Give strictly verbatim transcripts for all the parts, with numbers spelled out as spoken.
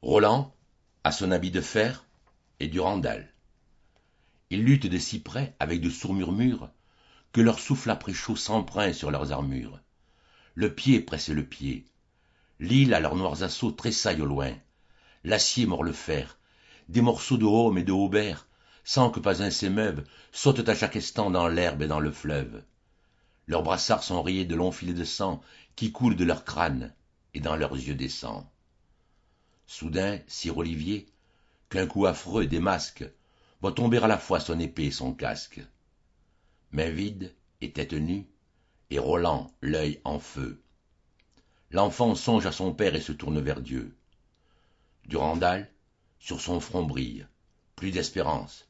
Roland a son habit de fer et Durandal. Ils luttent de si près avec de sourds murmures que leur souffle après chaud s'empreint sur leurs armures. Le pied presse le pied. L'île à leurs noirs assauts tressaille au loin. L'acier mord le fer. Des morceaux de haume et de haubert, sans que pas un s'émeuve, sautent à chaque instant dans l'herbe et dans le fleuve. Leurs brassards sont rayés de longs filets de sang qui coulent de leurs crânes et dans leurs yeux descend. Soudain, sire Olivier, qu'un coup affreux démasque, voit tomber à la fois son épée et son casque. Main vide et tête nue, et Roland, l'œil en feu. L'enfant songe à son père et se tourne vers Dieu. Durandal, sur son front brille, plus d'espérance.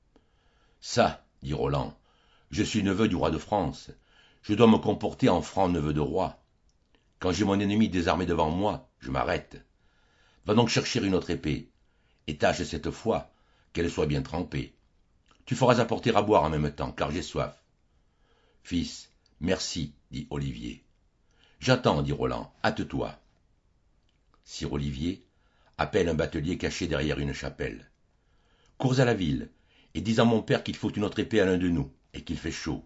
Ça, dit Roland, je suis neveu du roi de France, je dois me comporter en franc neveu de roi. Quand j'ai mon ennemi désarmé devant moi, je m'arrête. Va donc chercher une autre épée, et tâche cette fois qu'elle soit bien trempée. Tu feras apporter à boire en même temps, car j'ai soif. Fils, merci, dit Olivier. J'attends, dit Roland, hâte-toi. Sire Olivier appelle un batelier caché derrière une chapelle. Cours à la ville, et dis à mon père qu'il faut une autre épée à l'un de nous, et qu'il fait chaud.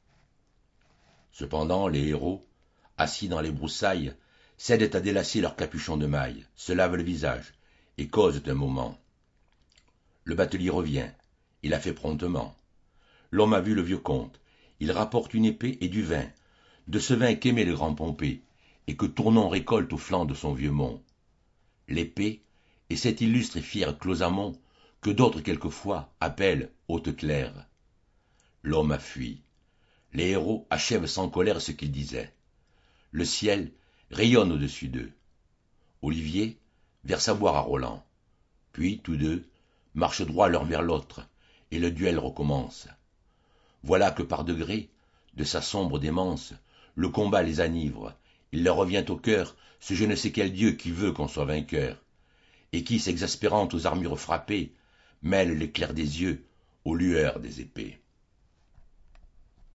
Cependant, les héros, assis dans les broussailles, cèdent à délacer leurs capuchons de maille, se lavent le visage, et causent un moment. Le batelier revient, il a fait promptement. L'homme a vu le vieux comte, il rapporte une épée et du vin, de ce vin qu'aimait le grand Pompée, et que Tournon récolte au flanc de son vieux mont. L'épée est cet illustre et fier Closamond, que d'autres quelquefois appellent Haute-Claire. L'homme a fui. Les héros achèvent sans colère ce qu'ils disaient. Le ciel rayonne au-dessus d'eux. Olivier verse à boire à Roland. Puis, tous deux, marchent droit l'un vers l'autre, et le duel recommence. Voilà que par degrés, de sa sombre démence, le combat les enivre. Il leur revient au cœur ce je ne sais quel dieu qui veut qu'on soit vainqueur, et qui, s'exaspérant aux armures frappées, mêle l'éclair des yeux aux lueurs des épées.